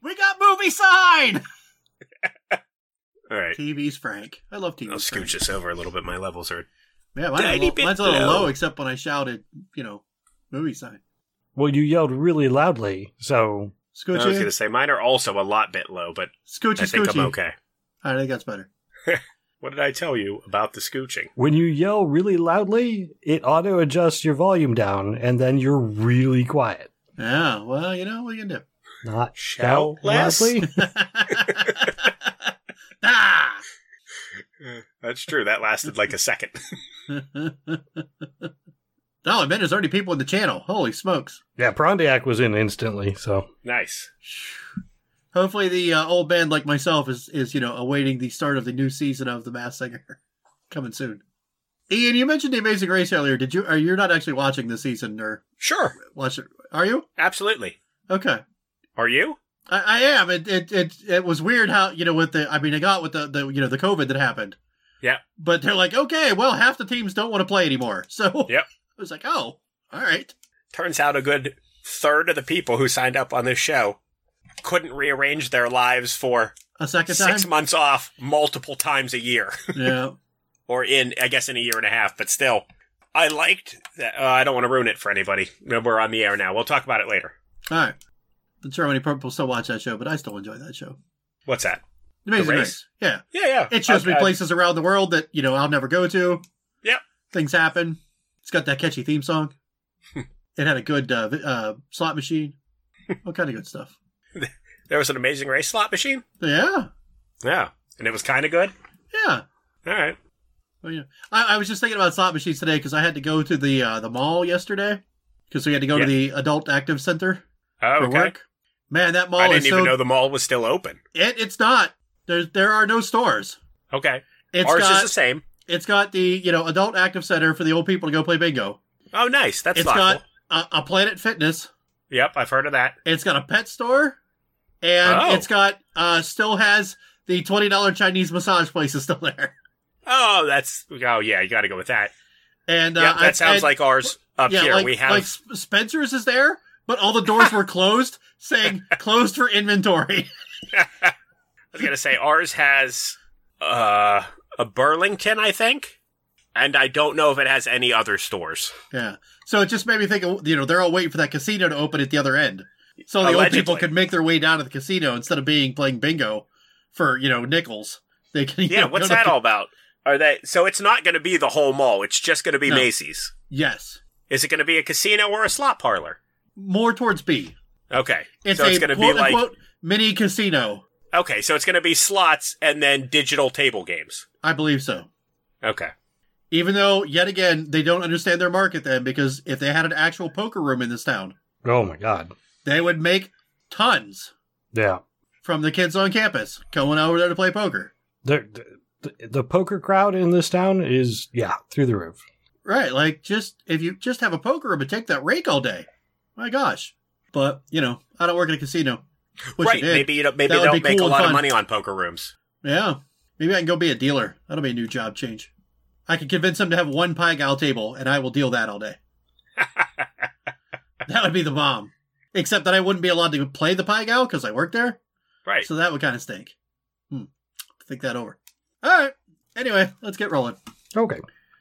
We got movie sign! All right. TV's Frank. I love TV's I'll Frank. scooch this over a little bit. My levels are... Yeah, Tiny bit mine's a little low. low, except when I shouted, movie sign. Well, you yelled really loudly, so... I was going Scoochie? to say, mine are also a lot bit low, but Scoochie, I think Scoochie. I'm okay. I think that's better. What did I tell you about the scooching? When you yell really loudly, it auto-adjusts your volume down, and then you're really quiet. Yeah, well, what are you going to Not Shout shout less? loudly. do? Ah! That's true. That lasted like a second. No, I bet there's already people in the channel. Holy smokes. Yeah, Prondiak was in instantly, so... Nice. Hopefully the old band like myself is awaiting the start of the new season of The Masked Singer. Coming soon. Ian, you mentioned The Amazing Race earlier. You're not actually watching this season or Sure. watch it? Are you? Absolutely. Okay. Are you? I am. It was weird how, with I got with the the COVID that happened. Yeah. But they're like, okay, well, half the teams don't want to play anymore. So Yep. I was like, oh, all right. Turns out a good third of the people who signed up on this show couldn't rearrange their lives for A second time? 6 months off multiple times a year. Yeah. Or in a year and a half, but still. I liked that. I don't want to ruin it for anybody. We're on the air now. We'll talk about it later. All right. Not sure how many people still watch that show, but I still enjoy that show. What's that? Amazing The Race. Race? Yeah. Yeah. It shows me Okay. places around the world that, I'll never go to. Yep. Things happen. It's got that catchy theme song. It had a good slot machine. All kind of good stuff. There was an Amazing Race slot machine? Yeah. Yeah. And it was kind of good? Yeah. All right. Well, yeah. I was just thinking about slot machines today because I had to go to the mall yesterday because we had to go to the Adult Active Center Oh, for okay. work. Man, that mall I is didn't even know the mall was still open. It's not. There are no stores. Okay. It's Ours got, is the same. It's got the Adult Active Center for the old people to go play bingo. Oh, nice. That's It's thoughtful. got a Planet Fitness. Yep, I've heard of that. It's got a pet store, and Oh. it's got still has the $20 Chinese massage place is still there. Oh, yeah, you got to go with that. And Yep, that sounds like ours up yeah, here. like, We have. like Spencer's is there, but all the doors were closed, saying closed for inventory. I was going to say, ours has a Burlington, I think. And I don't know if it has any other stores. Yeah, so it just made me think of, they're all waiting for that casino to open at the other end, so the old Allegedly. people could make their way down to the casino instead of playing bingo for nickels. They can. Yeah, what's that all about? So it's not going to be the whole mall. It's just going to be No. Macy's. Yes, Is it going to be a casino or a slot parlor? more towards B. Okay. It's so it's going to be like... unquote mini casino. Okay, so it's going to be slots and then digital table games. I believe so. Okay. Even though, yet again, they don't understand their market then, because if they had an actual poker room in this town, Oh my god. they would make tons Yeah. from the kids on campus going over there to play poker. The poker crowd in this town is, through the roof. Right, like, if you just have a poker room and take that rake all day. My gosh. But, I don't work in a casino. Wish I Right, did. maybe That they would don't be make cool a and lot of fun. money on poker rooms. Yeah. Maybe I can go be a dealer. That'll be a new job change. I can convince them to have one Pai Gow table, and I will deal that all day. That would be the bomb. Except that I wouldn't be allowed to play the Pai Gow because I work there. Right. So that would kind of stink. Think that over. All right. Anyway, let's get rolling. Okay.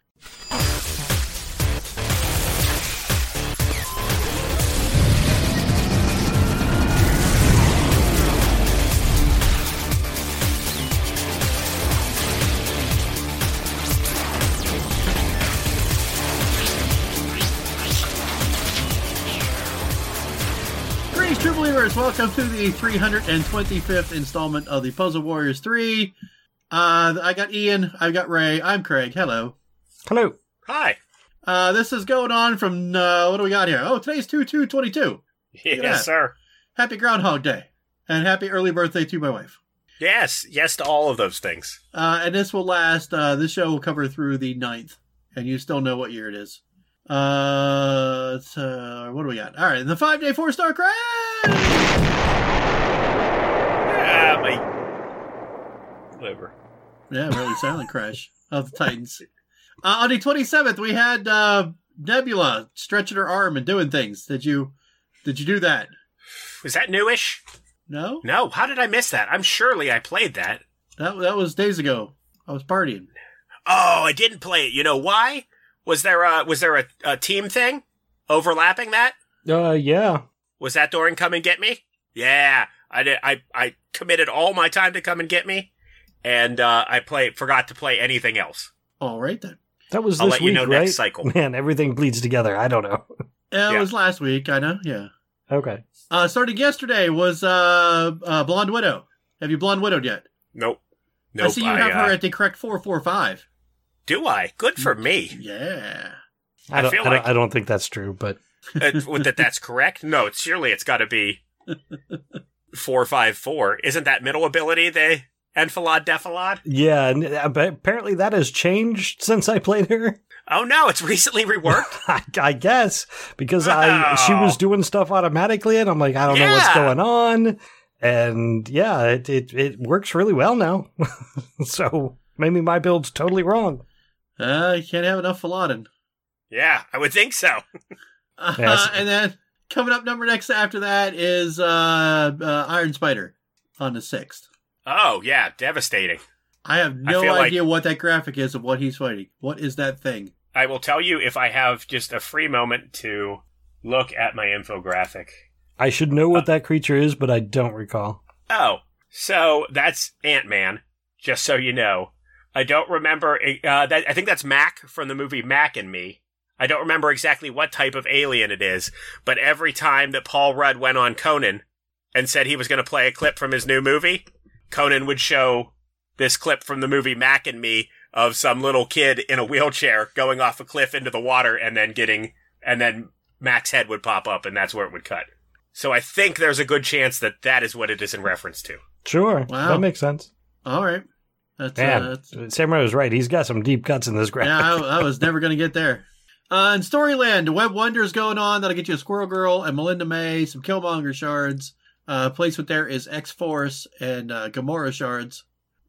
Greetings, true believers. Welcome to the 325th installment of the Puzzle Warriors 3. I got Ian. I've got Ray. I'm Craig. Hello. Hello. Hi. This is going on from, what do we got here? Oh, today's 2/2/22. Yes, that. sir. Happy Groundhog Day. And happy early birthday to my wife. Yes to all of those things. And this will last, this show will cover through the 9th. And you still know what year it is. What do we got? All right, the 5-day 4-star crash! Whatever. Yeah, really silent crash of the Titans. On the 27th, we had Nebula stretching her arm and doing things. Did you do that? Was that newish? No? No, how did I miss that? I played that. That was days ago. I was partying. Oh, I didn't play it. You know why? Was there a team thing overlapping that? Yeah. Was that during Come and Get Me? Yeah, I did. I committed all my time to Come and Get Me, and I forgot to play anything else. All right, then. That was I'll this let week, you know right? next cycle. Man, everything bleeds together. I don't know. It was last week, I know, yeah. Okay. Starting yesterday was Blonde Widow. Have you Blonde Widowed yet? Nope. I see you have her at the correct 445. Do I? Good for me. Yeah. I don't think that's true, but That's correct? No, surely it's got to be 454. Isn't that middle ability the Enfilade Defilade? yeah, but apparently that has changed since I played her. Oh no, it's recently reworked. I guess because she was doing stuff automatically, and I'm like, I don't know what's going on. And yeah, it works really well now. So maybe my build's totally wrong. You can't have enough Faladin. Yeah, I would think so. Yes. And then coming up next after that is Iron Spider on the 6th. Oh yeah, devastating. I have no idea what that graphic is of what he's fighting. What is that thing? I will tell you if I have just a free moment to look at my infographic. I should know what that creature is, but I don't recall. Oh, so that's Ant-Man, just so you know. I don't remember, I think that's Mac from the movie Mac and Me. I don't remember exactly what type of alien it is, but every time that Paul Rudd went on Conan and said he was going to play a clip from his new movie, Conan would show this clip from the movie Mac and Me of some little kid in a wheelchair going off a cliff into the water and then Mac's head would pop up and that's where it would cut. So I think there's a good chance that is what it is in reference to. Sure. Wow. That makes sense. All right. That's Samurai was right. He's got some deep cuts in this graphic. Yeah, I was never going to get there. In Storyland, Web Wonders going on. That'll get you a Squirrel Girl and Melinda May, some Killmonger shards. Placement there is X-Force and Gamora shards.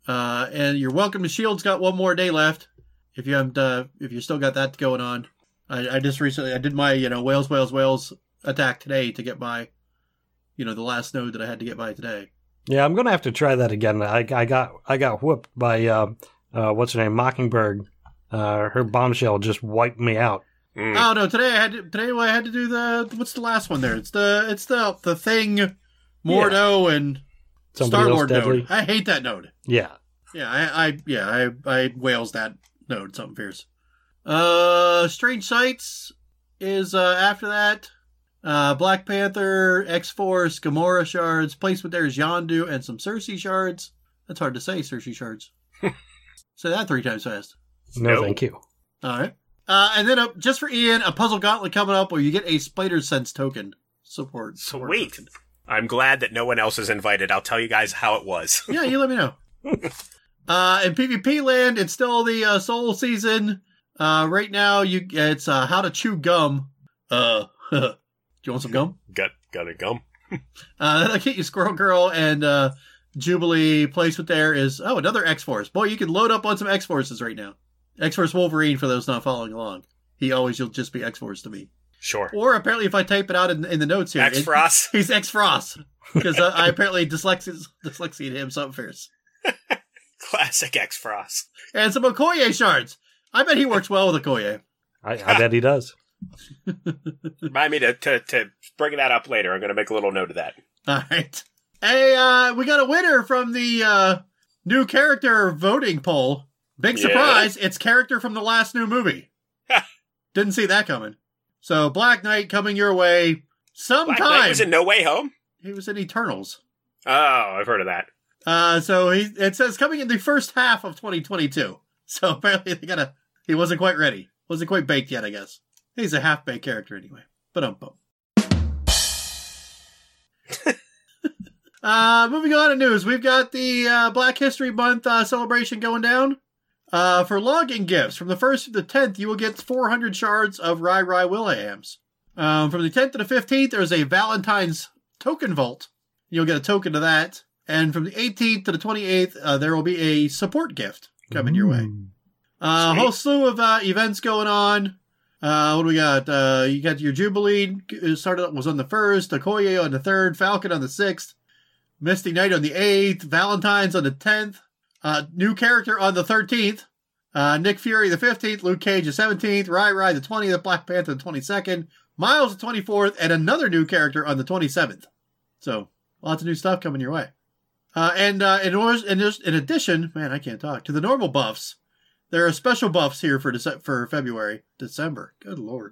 And you're welcome to Shield's got one more day left. If you still got that going on. I just recently, I did my, Wales attack today to get my, the last node that I had to get by today. Yeah, I'm gonna have to try that again. I got whooped by what's her name, Mockingbird. Her bombshell just wiped me out. Oh no! Today I had to do what's the last one there? It's the thing, Mordo and Star-Lord node. I hate that node. Yeah. Yeah, I whales that node. Something fierce. Strange Sights is after that. Black Panther, X-Force, Gamora shards. Placement there is Yondu and some Cersei shards. That's hard to say, Cersei shards. Say that 3 times fast. No, thank you. All right. And then just for Ian, a puzzle gauntlet coming up where you get a Spider Sense token. Support. Sweet. I'm glad that no one else is invited. I'll tell you guys how it was. Yeah, you let me know. In PvP land, it's still the Soul season. Right now, it's how to chew gum. Do you want some gum? Got a gum. That'll get you Squirrel Girl and Jubilee. Placement there is another X-Force. Boy, you can load up on some X-Forces right now. X-Force Wolverine for those not following along. You'll just be X-Force to me. Sure. Or apparently, if I type it out in the notes here, X-Frost. He's X-Frost because I apparently dyslexia him something fierce. Classic X-Frost. And some Okoye shards. I bet he works well with Okoye. I bet he does. Remind me to bring that up later. I'm going to make a little note of that. All right. Hey, we got a winner from the new character voting poll. Big surprise, it's character from the last new movie. Didn't see that coming. So Black Knight coming your way sometime. Black Knight was in No Way Home? He was in Eternals. Oh, I've heard of that. So it says coming in the first half of 2022. So apparently he wasn't quite ready. Wasn't quite baked yet, I guess. He's a half-baked character anyway. But moving on to news. We've got the Black History Month celebration going down. For login gifts, from the 1st to the 10th, you will get 400 shards of Rai Williams. From the 10th to the 15th, there's a Valentine's token vault. You'll get a token to that. And from the 18th to the 28th, there will be a support gift coming your way. A whole slew of events going on. What do we got? You got your Jubilee was on the 1st, Okoye on the 3rd, Falcon on the 6th. Misty Knight on the 8th, Valentine's on the 10th, new character on the 13th, Nick Fury the 15th, Luke Cage the 17th, Rai the 20th, Black Panther the 22nd, Miles the 24th, and another new character on the 27th. So, lots of new stuff coming your way. In addition, man, I can't talk, to the normal buffs, there are special buffs here for December. Good Lord.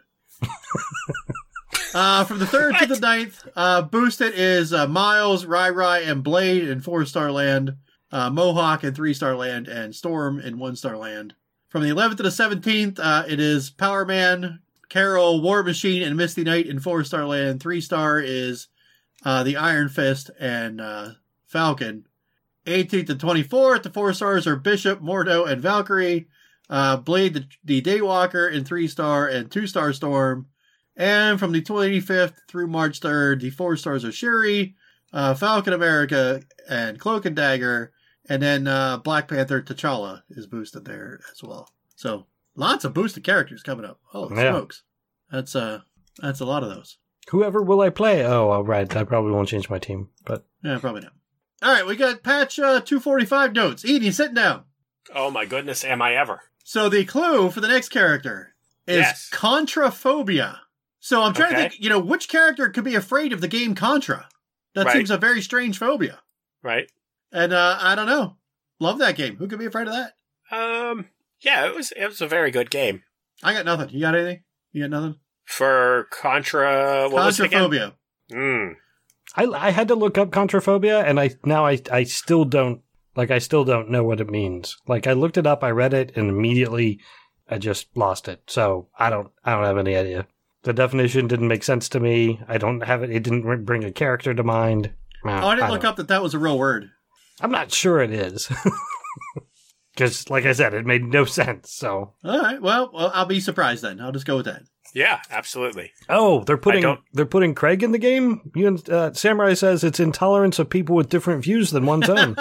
From the 3rd to the 9th, boosted is Miles, Rai, and Blade in 4-star land, Mohawk in 3-star land, and Storm in 1-star land. From the 11th to the 17th, it is Power Man, Carol, War Machine, and Misty Knight in 4-star land. 3-star is the Iron Fist and Falcon. 18th to 24th, the 4 stars are Bishop, Mordo, and Valkyrie. Blade, the Daywalker in 3-star and 2-star Storm. And from the 25th through March 3rd, the 4 stars are Shuri, Falcon America, and Cloak and Dagger. And then Black Panther T'Challa is boosted there as well. So lots of boosted characters coming up. Oh, smokes. That's a lot of those. Whoever will I play? Oh, right. I probably won't change my team, but yeah, probably not. All right, we got patch 245 notes. Eden, you sitting down? Oh my goodness, am I ever? So the clue for the next character is Contraphobia. So I'm trying to think, which character could be afraid of the game Contra? That seems a very strange phobia. Right. And I don't know. Love that game. Who could be afraid of that? Yeah, it was a very good game. I got nothing. You got anything? You got nothing? For Contra, what was it again? Contraphobia. I had to look up Contraphobia, and I still don't know what it means. Like, I looked it up, I read it, and immediately I just lost it. So I don't have any idea. The definition didn't make sense to me. I don't have it. It didn't bring a character to mind. I didn't look up that was a real word. I'm not sure it is. Because, like I said, it made no sense. So, all right. Well, I'll be surprised then. I'll just go with that. Yeah, absolutely. Oh, they're putting Craig in the game. Samurai says it's intolerance of people with different views than one's own.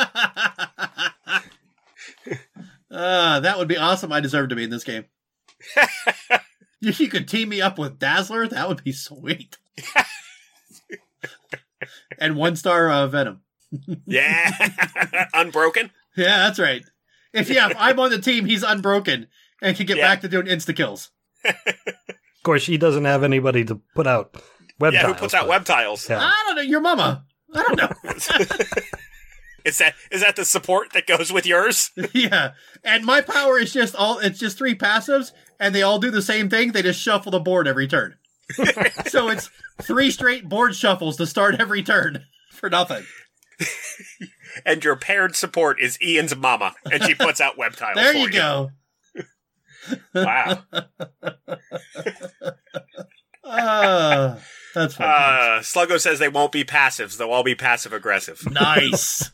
That would be awesome. I deserve to be in this game. You could team me up with Dazzler. That would be sweet. And 1-star Venom. Yeah, Unbroken. Yeah, that's right. If I'm on the team, he's unbroken and can get back to doing insta kills. Of course, he doesn't have anybody to put out web tiles. Yeah, who puts out web tiles? Yeah. I don't know. Your mama. I don't know. Is that the support that goes with yours? Yeah. And my power is just 3 passives, and they all do the same thing. They just shuffle the board every turn. So it's 3 straight board shuffles to start every turn for nothing. And your paired support is Ian's mama, and she puts out web tiles. There you go. Wow. That's fun. Sluggo says they won't be passives; they'll all be passive aggressive. Nice.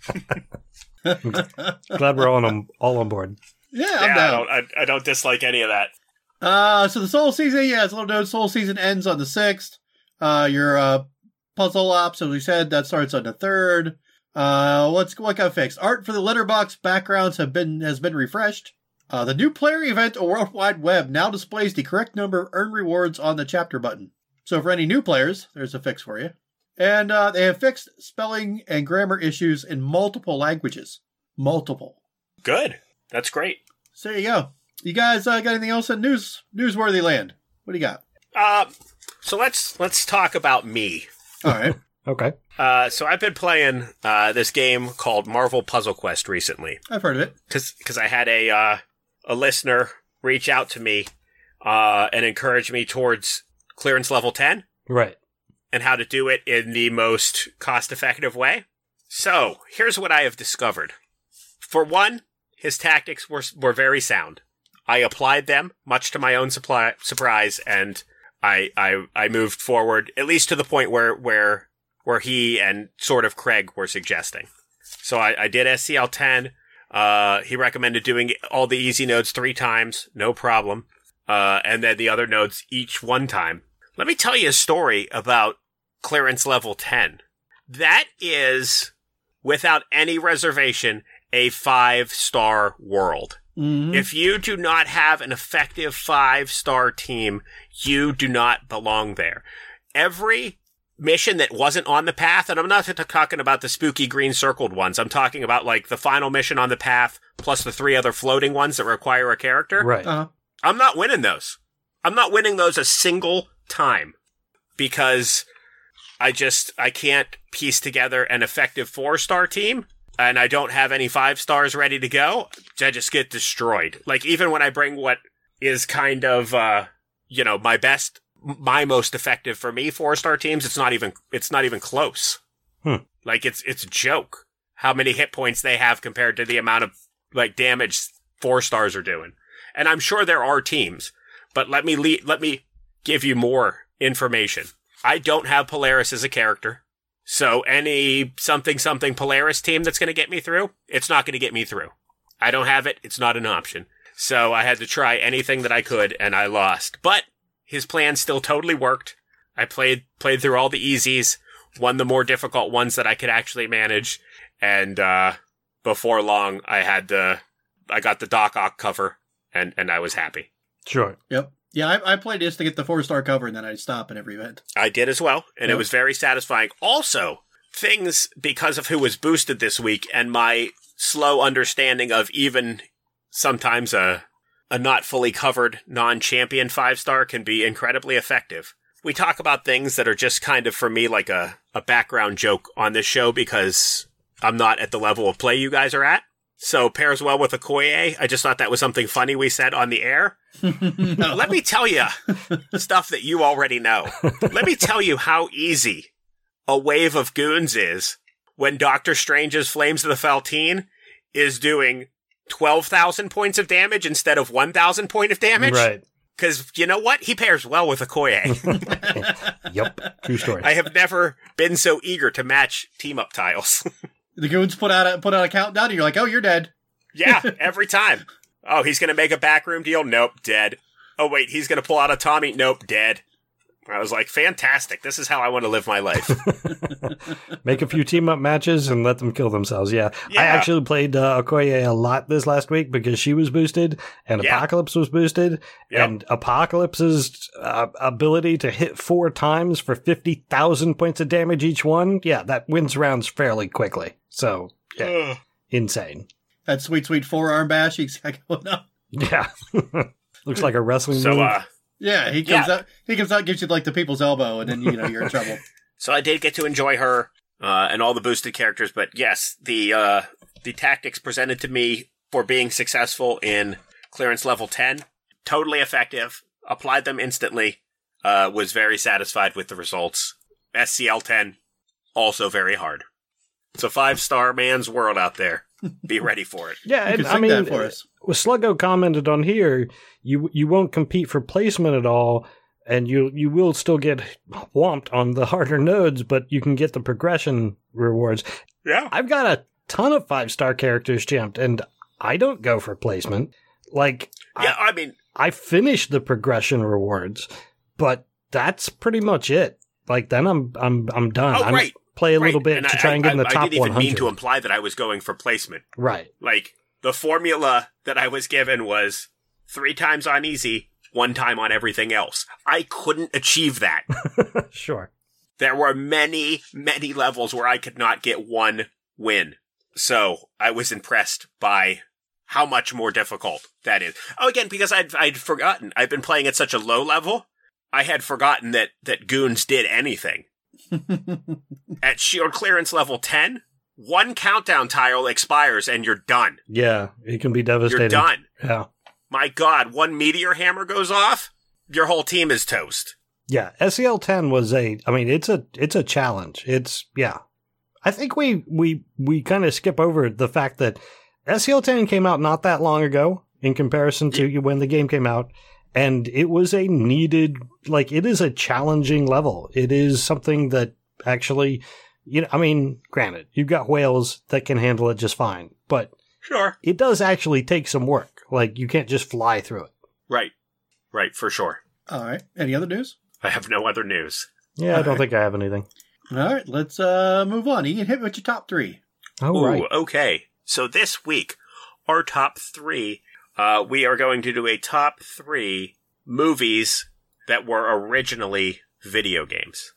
Glad we're all on board. Yeah, I'm down. I don't dislike any of that. So the Soul Season, as a little note, Soul Season ends on the 6th. Your Puzzle Ops, as we said, that starts on the 3rd. What got fixed? Art for the letterbox backgrounds has been refreshed. The new player event or World Wide Web now displays the correct number of earned rewards on the chapter button. So for any new players, there's a fix for you. And they have fixed spelling and grammar issues in multiple languages. Multiple. Good. That's great. So there you go. You guys got anything else in newsworthy land? What do you got? So let's talk about me. All right. Okay. So I've been playing this game called Marvel Puzzle Quest recently. I've heard of it. Because I had a listener reach out to me and encourage me towards clearance level 10. Right. And how to do it in the most cost-effective way. So, here's what I have discovered. For one, his tactics were very sound. I applied them, much to my own surprise, and I moved forward, at least to the point where he and sort of Craig were suggesting. So I did SCL 10. He recommended doing all the easy nodes 3 times, no problem. And then the other nodes each 1 time. Let me tell you a story about clearance level 10. That is, without any reservation, a 5-star world. Mm-hmm. If you do not have an effective 5-star team, you do not belong there. Every mission that wasn't on the path, and I'm not talking about the spooky green circled ones. I'm talking about like the final mission on the path plus the 3 other floating ones that require a character. Right. I'm not winning those. I'm not winning those a single time because I can't piece together an effective 4-star team, and I don't have any 5 stars ready to go. I just get destroyed. Like, even when I bring what is kind of, my most effective for me 4-star teams, it's not even close. Like, it's a joke how many hit points they have compared to the amount of, like, damage 4 stars are doing. And I'm sure there are teams, but let me give you more information. I don't have Polaris as a character, so any something Polaris team that's going to get me through, it's not going to get me through. I don't have it. It's not an option. So I had to try anything that I could, and I lost. But his plan still totally worked. I played through all the easies, won the more difficult ones that I could actually manage, and before long, I got the Doc Ock cover, and I was happy. Sure. Yep. Yeah, I played this to get the 4-star cover, and then I'd stop in every event. I did as well, and It was very satisfying. Also, things, because of who was boosted this week, and my slow understanding of even sometimes a not fully covered non-champion 5-star can be incredibly effective. We talk about things that are just kind of, for me, like a background joke on this show because I'm not at the level of play you guys are at. So pairs well with Okoye. I just thought that was something funny we said on the air. No. Let me tell you stuff that you already know. Let me tell you how easy a wave of goons is when Doctor Strange's Flames of the Faltine is doing 12,000 points of damage instead of 1,000 point of damage. Right. Because you know what? He pairs well with Okoye. Yep. True story. I have never been so eager to match team-up tiles. The goons put out a countdown, and you're like, oh, you're dead. Yeah, every time. Oh, he's going to make a backroom deal? Nope, dead. Oh, wait, he's going to pull out a Tommy? Nope, dead. I was like, fantastic. This is how I want to live my life. Make a few team-up matches and let them kill themselves, yeah. I actually played Okoye a lot this last week because she was boosted, and Apocalypse was boosted, and Apocalypse's ability to hit 4 times for 50,000 points of damage each one, that wins rounds fairly quickly. So, insane. That sweet forearm bash he's got going on. Yeah. Looks like a wrestling move. Yeah, he comes out, gives you like the people's elbow, and then you're in trouble. So I did get to enjoy her and all the boosted characters, but yes, the tactics presented to me for being successful in clearance level 10, totally effective. Applied them instantly. Was very satisfied with the results. SCL 10, also very hard. It's a 5-star man's world out there. Be ready for it. Yeah, and I mean, Sluggo commented on here, you won't compete for placement at all, and you will still get whomped on the harder nodes, but you can get the progression rewards. Yeah. I've got a ton of 5-star characters jumped, and I don't go for placement. Like, I finished the progression rewards, but that's pretty much it. Like, then I'm done. Oh, right. Play a little bit to try and get in the top 100. I didn't even mean to imply that I was going for placement. Right. Like, the formula that I was given was 3 times on easy, 1 time on everything else. I couldn't achieve that. Sure. There were many, many levels where I could not get 1 win. So I was impressed by how much more difficult that is. Oh, again, because I'd forgotten. I've been playing at such a low level. I had forgotten that goons did anything. At shield clearance level 10, 1 countdown tile expires and you're done. Yeah, it can be devastating. You're done. Yeah. My God, 1 meteor hammer goes off, your whole team is toast. Yeah, SEL 10 was it's a challenge. I think we kind of skip over the fact that SEL 10 came out not that long ago in comparison to when the game came out. And it was a needed, it is a challenging level. It is something that actually, granted, you've got whales that can handle it just fine, but sure, it does actually take some work. Like, you can't just fly through it. Right, for sure. All right. Any other news? I have no other news. Yeah, I don't think I have anything. All right, let's move on. Ian, hit with your top 3. Oh, right. Okay. So this week, our top 3... we are going to do a top 3 movies that were originally video games.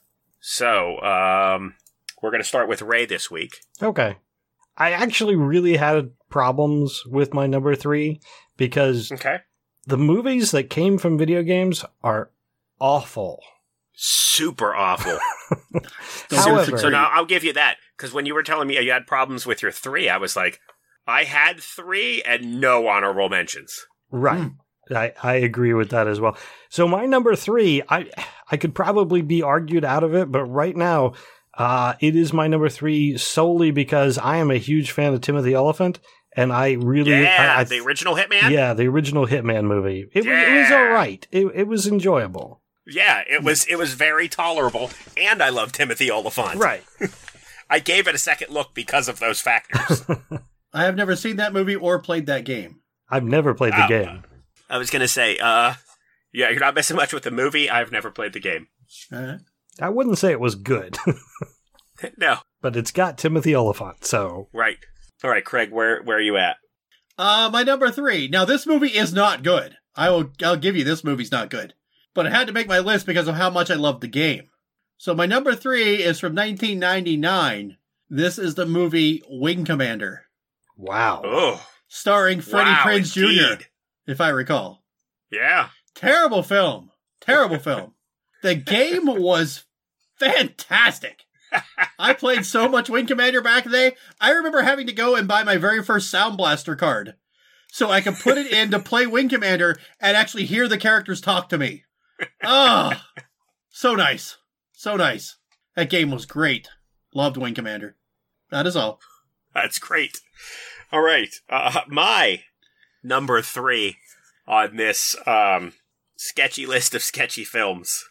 So, we're going to start with Ray this week. Okay. I actually really had problems with my number 3 because the movies that came from video games are awful. Super awful. However, so now I'll give you that, because when you were telling me you had problems with your 3, I was like, I had 3 and no honorable mentions. Right. I agree with that as well. So my number 3, I could probably be argued out of it, but right now, it is my number 3 solely because I am a huge fan of Timothy Olyphant, and I really... the original Hitman? Yeah, the original Hitman movie. It was all right. It was enjoyable. Yeah, it was very tolerable, and I love Timothy Olyphant. Right. I gave it a second look because of those factors. I have never seen that movie or played that game. I've never played the game. I was going to say, yeah, you're not missing much with the movie. I've never played the game. I wouldn't say it was good. No. But it's got Timothy Olyphant, so... Right. All right, Craig, where are you at? My number 3. Now, this movie is not good. I'll give you this movie's not good. But I had to make my list because of how much I loved the game. So my number 3 is from 1999. This is the movie Wing Commander. Wow. Oh. Starring Freddie Prinze Jr., if I recall. Yeah. Terrible film. Terrible film. The game was fantastic. I played so much Wing Commander back in the day. I remember having to go and buy my very first Sound Blaster card so I could put it in to play Wing Commander and actually hear the characters talk to me. Oh, so nice. So nice. That game was great. Loved Wing Commander. That is all. That's great. All right. My number 3 on this sketchy list of sketchy films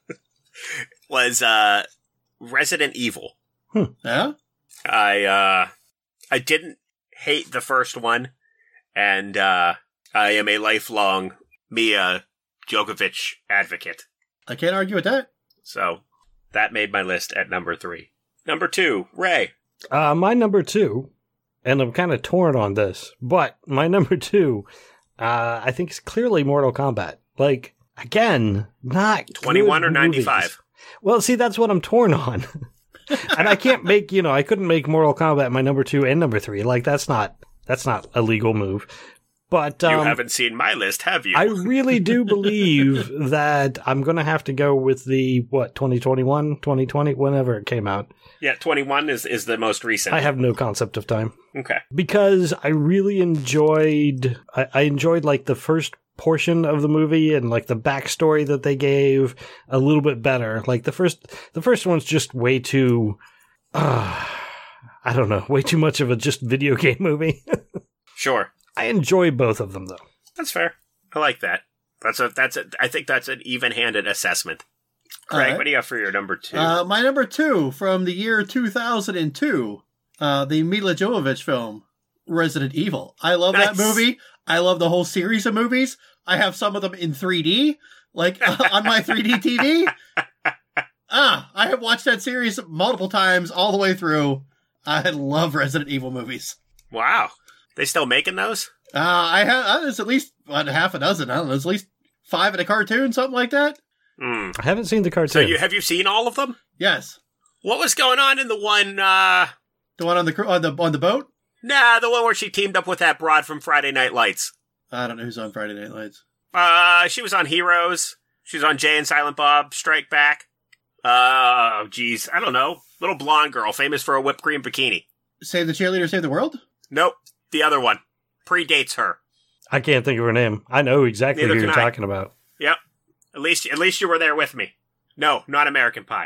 was Resident Evil. Yeah? I didn't hate the first one, and I am a lifelong Mia Jovovich advocate. I can't argue with that. So that made my list at number 3. Number 2, Ray. My number 2, and I'm kind of torn on this, but my number 2, I think is clearly Mortal Kombat. Like, again, not 21 good or 95. movies. Well, see, that's what I'm torn on. And I can't make, I couldn't make Mortal Kombat my number 2 and number 3. Like, that's not a legal move. But you haven't seen my list, have you? I really do believe that I'm going to have to go with the, 2021, 2020, whenever it came out. Yeah, 21 is the most recent. I have no concept of time. Okay. Because I really enjoyed, I enjoyed like the first portion of the movie and like the backstory that they gave a little bit better. Like the first one's just way too, I don't know, way too much of a just video game movie. Sure. I enjoy both of them, though. That's fair. I like that. I think that's an even-handed assessment. Craig, what do you have for your number 2? My number 2 from the year 2002, the Mila Jovovich film, Resident Evil. I love that movie. I love the whole series of movies. I have some of them in 3D, like on my 3D TV. I have watched that series multiple times all the way through. I love Resident Evil movies. Wow. They still making those? I have. There's at least half a dozen. I don't know. There's at least 5 in a cartoon, something like that. I haven't seen the cartoon. So have you seen all of them? Yes. What was going on in the one? The one on the boat? Nah, the one where she teamed up with that broad from Friday Night Lights. I don't know who's on Friday Night Lights. She was on Heroes. She was on Jay and Silent Bob Strike Back. Oh, geez, I don't know. Little blonde girl, famous for a whipped cream bikini. Save the Cheerleader, Save the World? Nope. The other one. Predates her. I can't think of her name. I know exactly who you're talking about. Yep. At least you were there with me. No, not American Pie.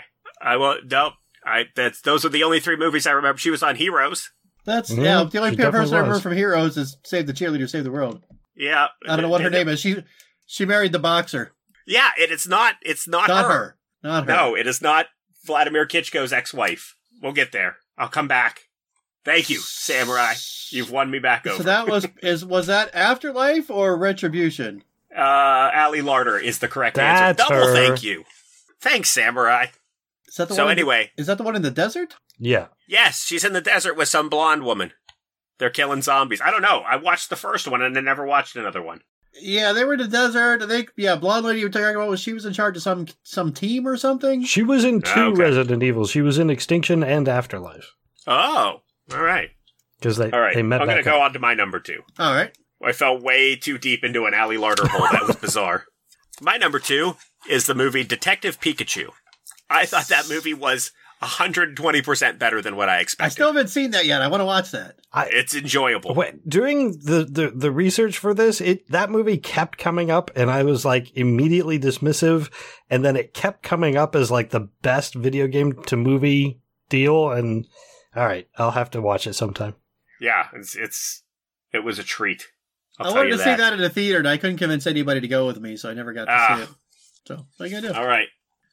Those are the only 3 movies I remember. She was on Heroes. The only person I remember from Heroes is Save the Cheerleader, Save the World. Yeah. I don't know what her name is. She married the boxer. Yeah, it's not her. Not her. No, it is not Vladimir Klitschko's ex-wife. We'll get there. I'll come back. Thank you, Samurai. You've won me back over. So that was that Afterlife or Retribution? Ali Larder is the correct answer. Double thank you. Thanks, Samurai. Is that the one anyway. Is that the one in the desert? Yeah. Yes, she's in the desert with some blonde woman. They're killing zombies. I don't know. I watched the first one and I never watched another one. Yeah, they were in the desert. Blonde lady you were talking about, she was in charge of some team or something? She was in two Resident Evils. She was in Extinction and Afterlife. Oh, all right. Because they met I'm going to go on to my number 2. All right. I fell way too deep into an Ali Larter hole. That was bizarre. My number 2 is the movie Detective Pikachu. I thought that movie was 120% better than what I expected. I still haven't seen that yet. I want to watch that. It's enjoyable. During the research for this, that movie kept coming up, and I was like immediately dismissive, and then it kept coming up as like the best video game to movie deal. And all right, I'll have to watch it sometime. Yeah, it was a treat. I wanted to see that in a theater, and I couldn't convince anybody to go with me, so I never got to see it. So, what are you going to do? All right.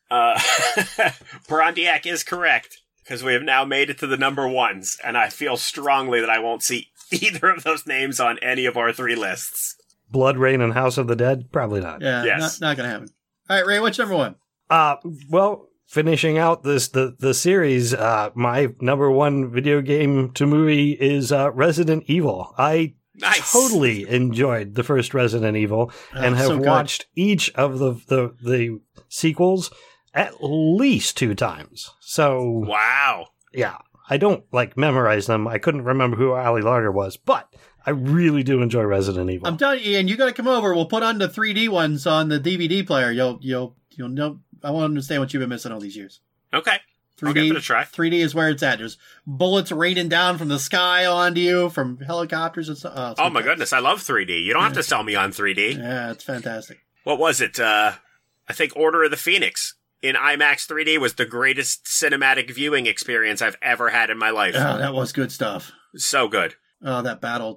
Barandiak is correct, because we have now made it to the number 1s, and I feel strongly that I won't see either of those names on any of our 3 lists. Blood Rain and House of the Dead? Probably not. Yeah, yes. not going to happen. All right, Ray, what's number 1? Well, finishing out the series, my number 1 video game to movie is Resident Evil. I totally enjoyed the first Resident Evil and have watched each of the sequels at least 2 times. So wow. Yeah, I don't memorize them. I couldn't remember who Ali Larter was, but I really do enjoy Resident Evil. I'm telling you, Ian, you got to come over. We'll put on the 3D ones on the DVD player. You'll know. I won't understand what you've been missing all these years. Okay. 3D, I'll give it a try. 3D is where it's at. There's bullets raining down from the sky onto you from helicopters and stuff. Oh my goodness, I love 3D. You don't have to sell me on 3D. Yeah, it's fantastic. What was it? I think Order of the Phoenix in IMAX 3D was the greatest cinematic viewing experience I've ever had in my life. Oh, that was good stuff. So good. Oh, that battle.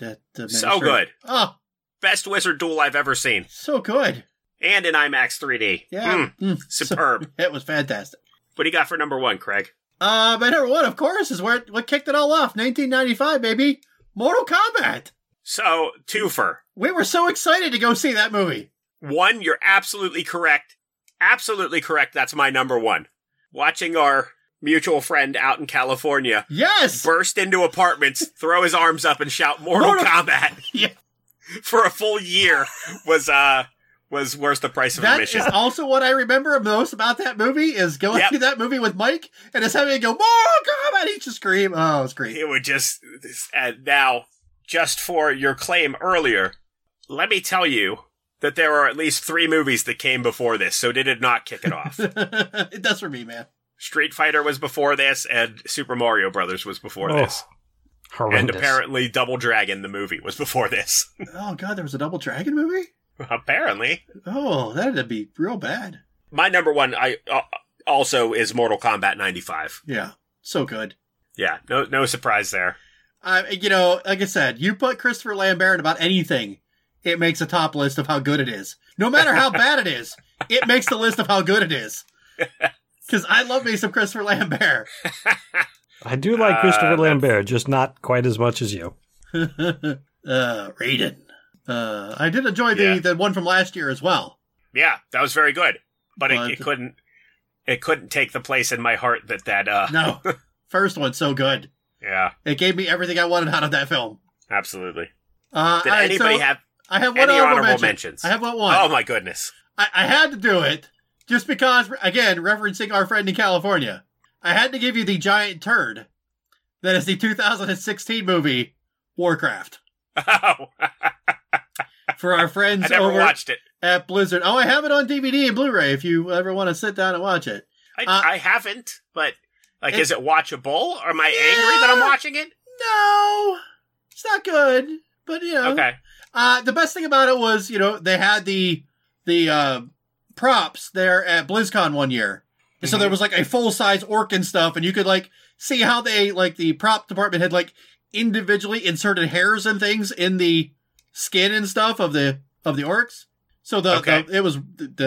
So good. Oh. Best wizard duel I've ever seen. So good. And in IMAX 3D. Yeah. Superb. It was fantastic. What do you got for number 1, Craig? My number 1, of course, is what kicked it all off. 1995, baby. Mortal Kombat. So, twofer. We were so excited to go see that movie. 1, you're absolutely correct. Absolutely correct. That's my number 1. Watching our mutual friend out in California. Yes. Burst into apartments, throw his arms up and shout Mortal Kombat. Yeah. For a full year was worth the price of admission. That is also what I remember most about that movie is going to that movie with Mike and just having to go, Mortal Kombat, he just scream. Oh, it was great. It would just, and now, just for your claim earlier, let me tell you that there are at least 3 movies that came before this, so did it not kick it off. It does for me, man. Street Fighter was before this, and Super Mario Brothers was before this. Horrendous. And apparently Double Dragon, the movie, was before this. Oh, God, there was a Double Dragon movie? Apparently. Oh, that'd be real bad. My number 1 also is Mortal Kombat 95. Yeah, so good. Yeah, no surprise there. Like I said, you put Christopher Lambert in about anything, it makes a top list of how good it is. No matter how bad it is, it makes the list of how good it is. Because I love me some Christopher Lambert. I do like Christopher Lambert, just not quite as much as you. Raiden. I did enjoy the one from last year as well. Yeah, that was very good, but it couldn't take the place in my heart that. No, first one's so good. Yeah, it gave me everything I wanted out of that film. Absolutely. Did anybody have? I have one honorable mentions. I have one. Oh my goodness! I had to do it just because, again, referencing our friend in California. I had to give you the giant turd that is the 2016 movie Warcraft. Oh. For our friends I never watched it at Blizzard. Oh, I have it on DVD and Blu-ray if you ever want to sit down and watch it. I haven't, but is it watchable? Or am I angry that I'm watching it? No, it's not good, but Okay. The best thing about it was, they had the props there at BlizzCon one year. Mm-hmm. So there was a full-size orc and stuff, and you could see how they, the prop department had individually inserted hairs and things in the skin and stuff of the orcs. So it was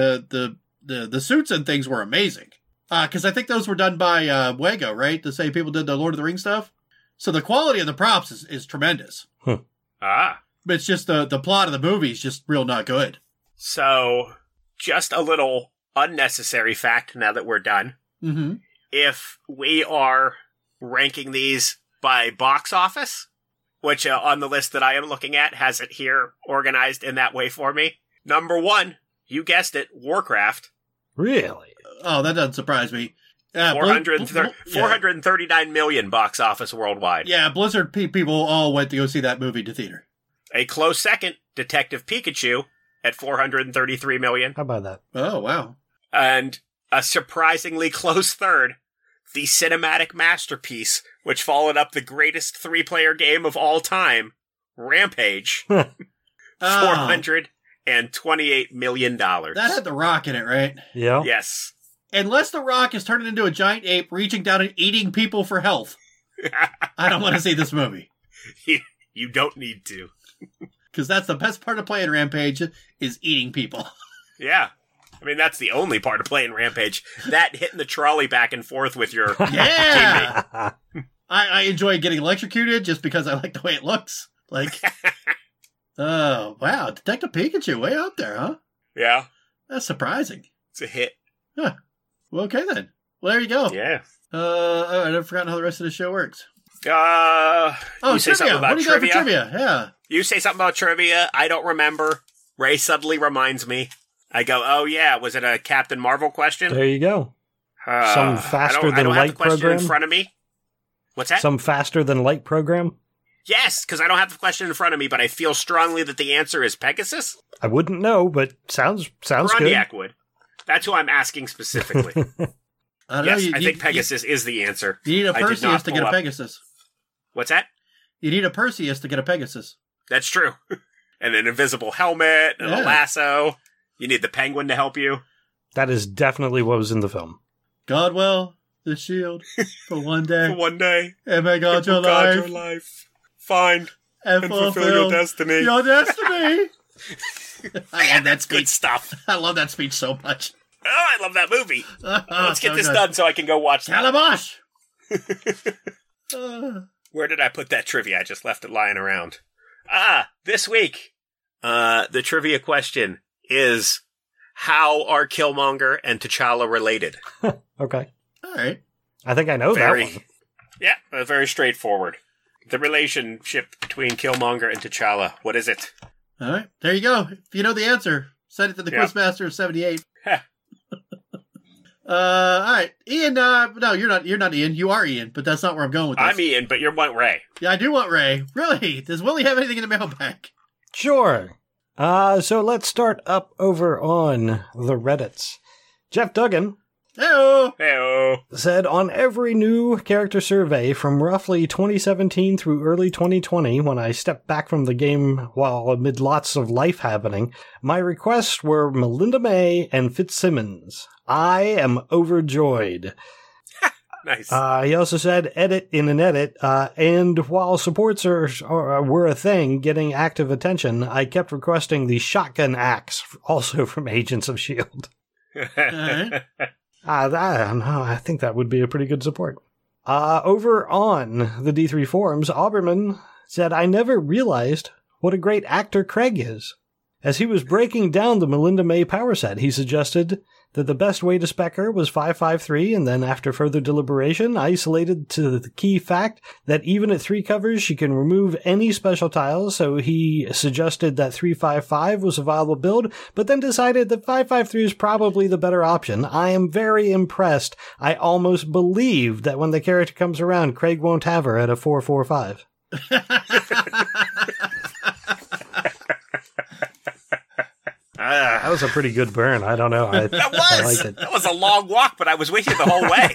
the suits and things were amazing. Because I think those were done by Wego, right? The same people did the Lord of the Rings stuff. So the quality of the props is tremendous. Huh. But it's just the plot of the movie is just real not good. So, just a little unnecessary fact now that we're done. Mm-hmm. If we are ranking these by box office, which on the list that I am looking at has it here organized in that way for me. Number 1, you guessed it, Warcraft. Really? Oh, that doesn't surprise me. 439 million box office worldwide. Yeah, Blizzard people all went to go see that movie to theater. A close second, Detective Pikachu at 433 million. How about that? Oh, wow. And a surprisingly close third, the cinematic masterpiece, which followed up the greatest 3-player game of all time, Rampage. $428 million. That had The Rock in it, right? Yeah. Yes. Unless The Rock is turning into a giant ape reaching down and eating people for health, I don't want to see this movie. You don't need to. Because that's the best part of playing Rampage, is eating people. Yeah. I mean, that's the only part of playing Rampage. That hitting the trolley back and forth with your Yeah! teammate. I enjoy getting electrocuted just because I like the way it looks. Like, oh, wow. Detective Pikachu, way out there, huh? Yeah. That's surprising. It's a hit. Huh. Well, okay then. Well, there you go. Yeah. I've forgotten how the rest of the show works. You say something trivia. about What do you got for trivia? Yeah. You say something about trivia. I don't remember. Ray suddenly reminds me. I go, oh yeah, was it a Captain Marvel question? There you go. Some faster I than don't have light the question program in front of me. What's that? Some faster than light program. Yes, because I don't have the question in front of me, but I feel strongly that the answer is Pegasus. I wouldn't know, but sounds good. Brainiac would. That's who I'm asking specifically. I think Pegasus is the answer. You need a Perseus to get a Pegasus. What's that? You need a Perseus to get a Pegasus. That's true. And an invisible helmet, and a lasso. You need the penguin to help you. That is definitely what was in the film. God will the shield for one day. For one day. And may God your life. Find and fulfill your destiny. Your destiny. I love that speech. Good stuff. I love that speech so much. Oh, I love that movie. Let's get this done so I can go watch that. Calabash! Where did I put that trivia? I just left it lying around. This week, the trivia question is, how are Killmonger and T'Challa related? Okay. All right. I think I know that one. Yeah, very straightforward. The relationship between Killmonger and T'Challa. What is it? All right. There you go. If you know the answer, send it to the Quizmaster of 78. All right. Ian, no, you're not Ian. You are Ian, but that's not where I'm going with this. I'm Ian, but you want Ray. Yeah, I do want Ray. Really? Does Willie have anything in the mailbag? Sure. So let's start up over on the Reddits. Jeff Duggan said, on every new character survey from roughly 2017 through early 2020, when I stepped back from the game while amid lots of life happening, my requests were Melinda May and Fitzsimmons. I am overjoyed. Nice. He also said, edit in an edit, and while supports were a thing, getting active attention, I kept requesting the shotgun axe, also from Agents of S.H.I.E.L.D. Right. I don't know, I think that would be a pretty good support. Over on the D3 forums, Auberman said, I never realized what a great actor Craig is. As he was breaking down the Melinda May power set, he suggested that the best way to spec her was 553, and then after further deliberation, isolated to the key fact that even at 3 covers, she can remove any special tiles, so he suggested that 355 was a viable build, but then decided that 553 is probably the better option. I am very impressed. I almost believe that when the character comes around, Craig won't have her at a 445. That was a pretty good burn. I don't know. I liked it. That was a long walk, but I was with you the whole way.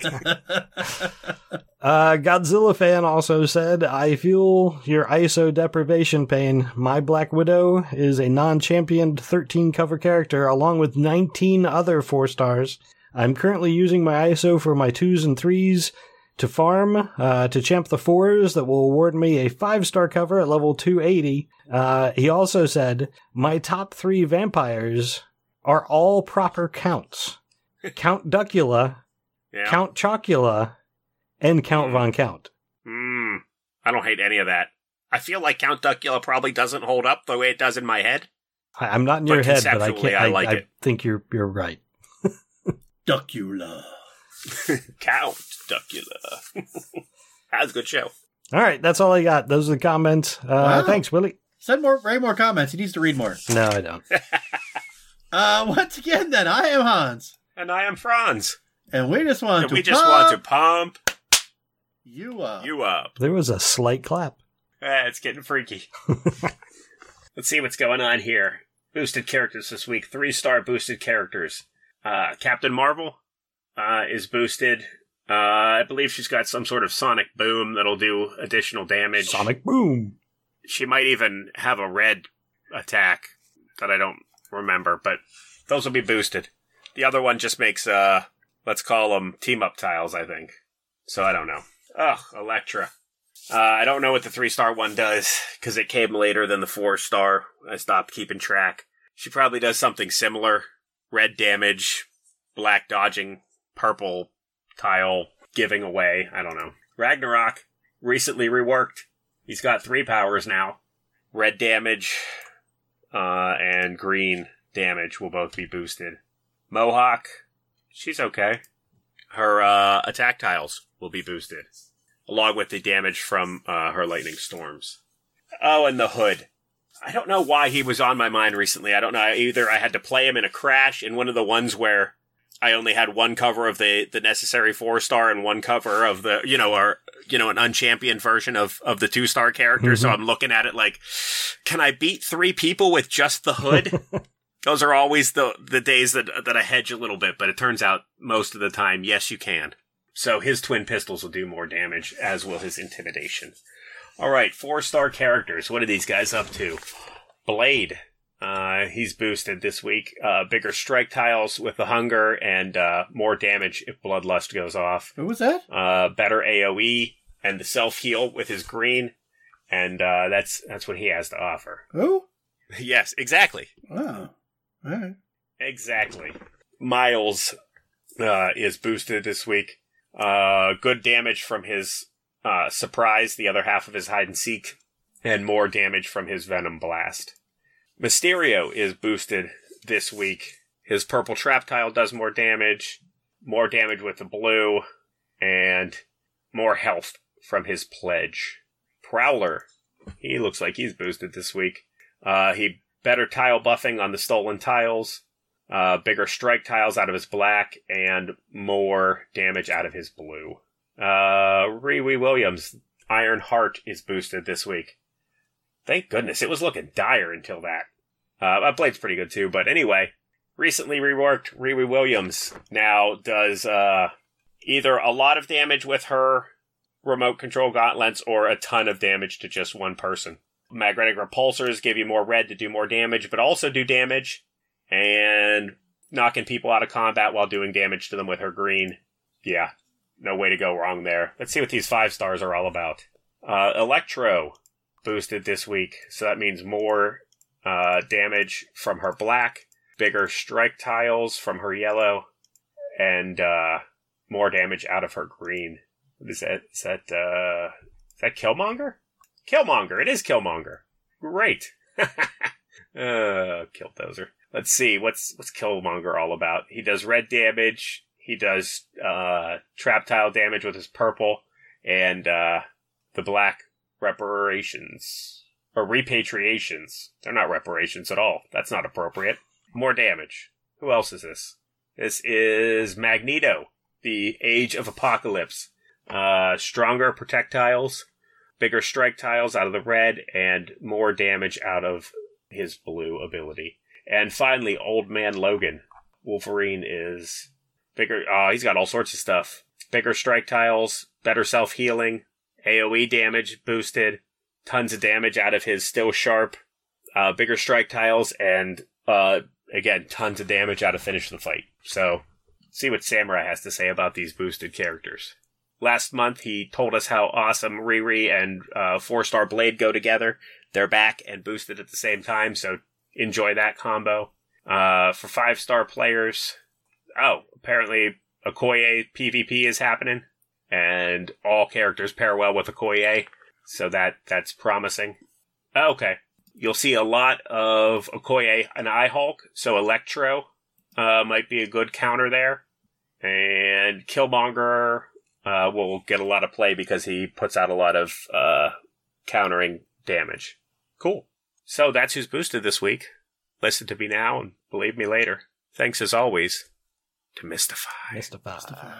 Godzilla fan also said, I feel your ISO deprivation pain. My Black Widow is a non-championed 13 cover character along with 19 other 4 stars. I'm currently using my ISO for my 2s and 3s to farm, to champ the 4s that will award me a 5-star cover at level 280. He also said, my top 3 vampires are all proper counts. Count Duckula, Count Chocula, and Count Von Count. I don't hate any of that. I feel like Count Duckula probably doesn't hold up the way it does in my head. I'm not in your head, but I can't. I think you're right. Duckula. Count Duckula. That was a good show. All right, that's all I got. Those are the comments. Wow. Thanks, Willie. Send Ray more comments. He needs to read more. No, I don't. Once again, then, I am Hans. And I am Franz. And we just want to pump you up. You up. There was a slight clap. It's getting freaky. Let's see what's going on here. Boosted characters this week. 3-star boosted characters. Captain Marvel is boosted. I believe she's got some sort of sonic boom that'll do additional damage. Sonic boom. She might even have a red attack that I don't remember, but those will be boosted. The other one just makes, let's call them team-up tiles, I think. So I don't know. Ugh, Elektra. I don't know what the 3-star one does, because it came later than the 4-star. I stopped keeping track. She probably does something similar. Red damage, black dodging, purple tile giving away. I don't know. Ragnarok, recently reworked. He's got 3 powers now. Red damage and green damage will both be boosted. Mohawk, she's okay. Her attack tiles will be boosted, along with the damage from her lightning storms. Oh, and the Hood. I don't know why he was on my mind recently. I don't know. Either I had to play him in a crash in one of the ones where I only had one cover of the necessary 4-star and one cover of the, an unchampioned version of the 2-star character. Mm-hmm. So I'm looking at it like, can I beat 3 people with just the Hood? Those are always the days that I hedge a little bit, but it turns out most of the time, yes, you can. So his twin pistols will do more damage, as will his intimidation. All right, 4-star characters. What are these guys up to? Blade. He's boosted this week. Bigger strike tiles with the hunger and more damage if Bloodlust goes off. Who was that? Better AoE and the self-heal with his green. And that's what he has to offer. Who? Yes, exactly. Oh, all right. Exactly. Miles is boosted this week. Good damage from his surprise, the other half of his hide and seek, and more damage from his venom blast. Mysterio is boosted this week. His purple trap tile does more damage with the blue, and more health from his pledge. Prowler, he looks like he's boosted this week. He better tile buffing on the stolen tiles, bigger strike tiles out of his black, and more damage out of his blue. Riri Williams, Iron Heart is boosted this week. Thank goodness, it was looking dire until that. Blade's pretty good too, but anyway, recently reworked Riri Williams now does either a lot of damage with her remote control gauntlets or a ton of damage to just one person. Magnetic repulsors give you more red to do more damage, but also do damage, and knocking people out of combat while doing damage to them with her green. Yeah, no way to go wrong there. Let's see what these 5-stars are all about. Electro boosted this week, so that means more damage from her black, bigger strike tiles from her yellow, and more damage out of her green. What is that? Is that Killmonger? Killmonger! It is Killmonger! Great! Killdozer. Let's see, what's Killmonger all about? He does red damage, he does trap tile damage with his purple, and the black reparations. Or repatriations. They're not reparations at all. That's not appropriate. More damage. Who else is this? This is Magneto, the Age of Apocalypse. Stronger projectiles, bigger strike tiles out of the red, and more damage out of his blue ability. And finally, Old Man Logan. Wolverine is bigger. He's got all sorts of stuff. Bigger strike tiles, better self-healing, AoE damage boosted, tons of damage out of his still sharp, bigger strike tiles, and again, tons of damage out of finish the fight. So, see what Samurai has to say about these boosted characters. Last month, he told us how awesome Riri and 4-star Blade go together. They're back and boosted at the same time, so enjoy that combo. For 5-star players, apparently Okoye PvP is happening, and all characters pair well with Okoye, so that's promising. Okay, you'll see a lot of Okoye and I-Hulk, so Electro might be a good counter there. And Killmonger will get a lot of play because he puts out a lot of countering damage. Cool. So that's who's boosted this week. Listen to me now and believe me later. Thanks as always to Mystify.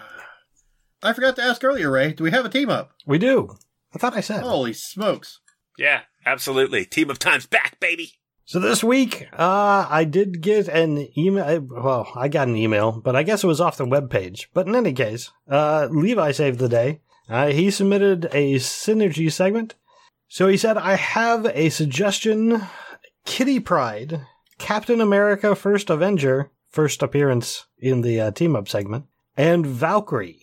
I forgot to ask earlier, Ray. Do we have a team up? We do. I thought I said. Holy smokes. Yeah, absolutely. Team of Time's back, baby. So this week, I did get an email. Well, I got an email, but I guess it was off the webpage. But in any case, Levi saved the day. He submitted a Synergy segment. So he said, I have a suggestion. Kitty Pryde, Captain America First Avenger, first appearance in the team-up segment, and Valkyrie.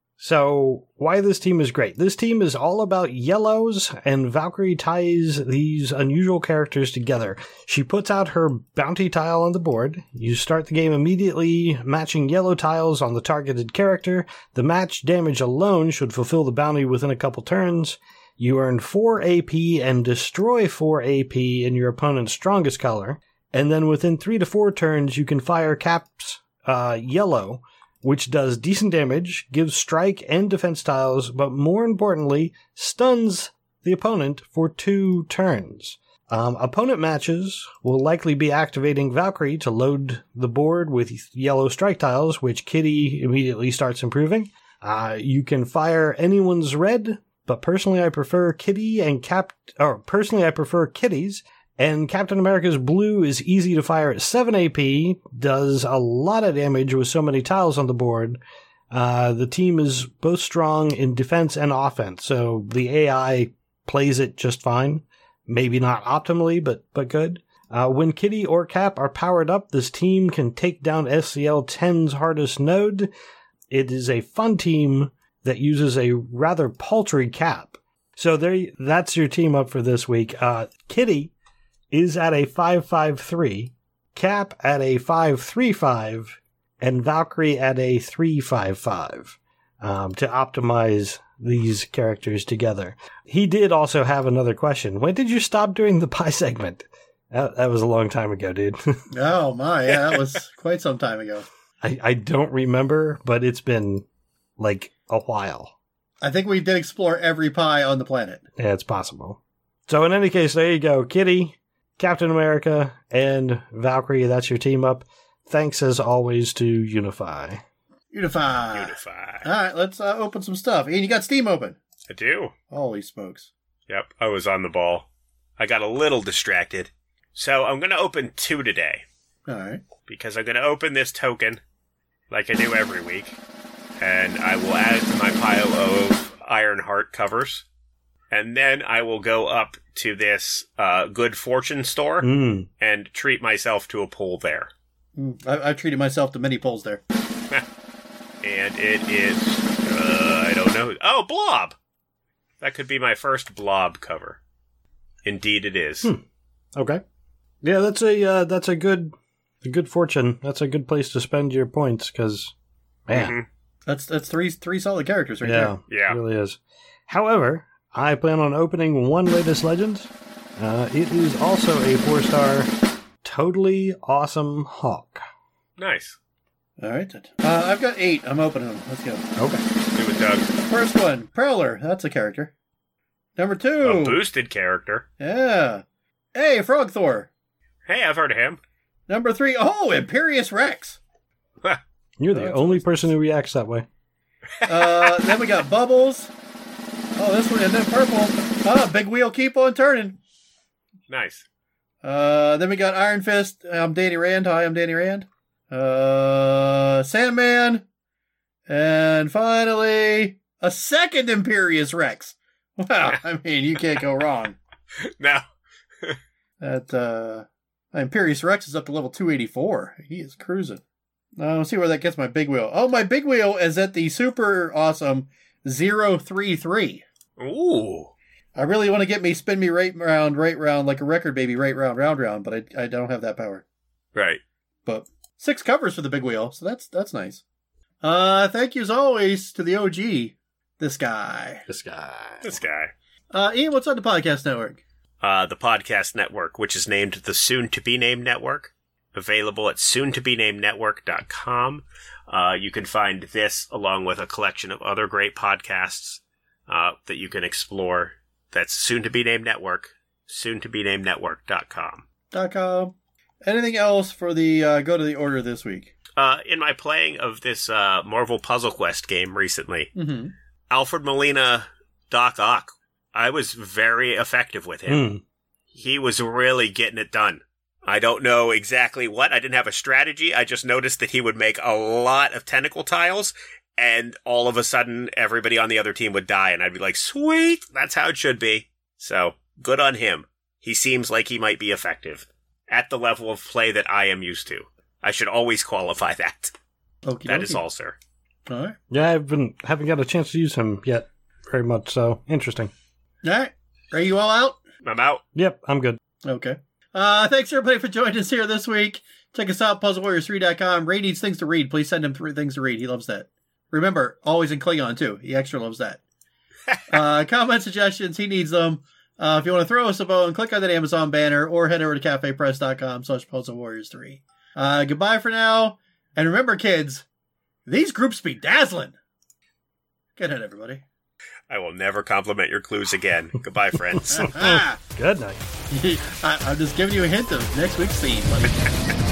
So, why this team is great. This team is all about yellows, and Valkyrie ties these unusual characters together. She puts out her bounty tile on the board. You start the game immediately matching yellow tiles on the targeted character. The match damage alone should fulfill the bounty within a couple turns. You earn 4 AP and destroy 4 AP in your opponent's strongest color. And then within 3 to 4 turns, you can fire Cap's yellow, which does decent damage, gives strike and defense tiles, but more importantly, stuns the opponent for 2 turns. Opponent matches will likely be activating Valkyrie to load the board with yellow strike tiles, which Kitty immediately starts improving. You can fire anyone's red, but personally I prefer Kitty and personally I prefer Kitty's. And Captain America's blue is easy to fire at 7 AP, does a lot of damage with so many tiles on the board. The team is both strong in defense and offense, so the AI plays it just fine. Maybe not optimally, but good. When Kitty or Cap are powered up, this team can take down SCL 10's hardest node. It is a fun team that uses a rather paltry Cap. So that's your team up for this week. Kitty is at a 5.53, Cap at a 5.35, and Valkyrie at a 3.55 to optimize these characters together. He did also have another question. When did you stop doing the pie segment? That was a long time ago, dude. Oh my, yeah, that was quite some time ago. I don't remember, but it's been like a while. I think we did explore every pie on the planet. Yeah, it's possible. So in any case, there you go. Kitty, Captain America, and Valkyrie, that's your team up. Thanks as always to Unify. Unify. All right, let's open some stuff. Ian, you got Steam open? I do. Holy smokes. Yep, I was on the ball. I got a little distracted. So I'm going to open 2 today. All right. Because I'm going to open this token like I do every week. And I will add it to my pile of Ironheart covers. And then I will go up to this Good Fortune store and treat myself to a pull there. I've treated myself to many pulls there. And it is, I don't know. Oh, Blob! That could be my first Blob cover. Indeed it is. Okay. Yeah, that's a good fortune. That's a good place to spend your points, because, man. That's three solid characters right there. Yeah, it really is. However, I plan on opening 1 Latest Legends. It is also a 4-star, totally awesome Hawk. Nice. All right. I've got 8. I'm opening them. Let's go. Okay. Do it, Doug. First one, Prowler. That's a character. Number 2. A boosted character. Yeah. Hey, Frog Thor. Hey, I've heard of him. Number 3. Oh, Imperious Rex. You're the only person who reacts that way. Then we got Bubbles. Oh, this one, and then purple. Big wheel keep on turning. Nice. Then we got Iron Fist. I'm Danny Rand. Hi, I'm Danny Rand. Sandman. And finally, a second Imperious Rex. Wow, I mean, you can't go wrong. No. That, Imperious Rex is up to level 284. He is cruising. Let's see where that gets my big wheel. Oh, my big wheel is at the super awesome 033. Ooh. I really want to spin me right round, like a record baby, right round, but I don't have that power. Right. But 6 covers for the big wheel, so that's nice. Thank you as always to the OG, this guy. Ian, what's on the podcast network? The podcast network, which is named the soon-to-be-named network. available at soon-to-be-named-network.com. You can find this along with a collection of other great podcasts that you can explore. That's soon-to-be-named-network, soon-to-be-named-network.com. Anything else for the Go to the Order this week? In my playing of this Marvel Puzzle Quest game recently, Mm-hmm. Alfred Molina, Doc Ock, I was very effective with him. He was really getting it done. I don't know exactly what. I didn't have a strategy. I just noticed that he would make a lot of tentacle tiles, and all of a sudden, everybody on the other team would die, and I'd be like, sweet, that's how it should be. So, good on him. He seems like he might be effective at the level of play that I am used to. I should always qualify that. That is all, sir. All right. Yeah, haven't got a chance to use him yet very much, so interesting. All right. Are you all out? I'm out. Yep, I'm good. Okay. Thanks everybody for joining us here this week. Check us out, puzzlewarriors3.com. Ray needs things to read. Please send him 3 things to read. He loves that. Remember, always in Klingon too. He extra loves that. Comment suggestions. He needs them. If you want to throw us a bone, click on that Amazon banner or head over to cafepress.com/puzzlewarriors3. Goodbye for now. And remember, kids, these groups be dazzling. Good night, everybody. I will never compliment your clues again. Goodbye, friends. Good night. I'm just giving you a hint of next week's scene, buddy.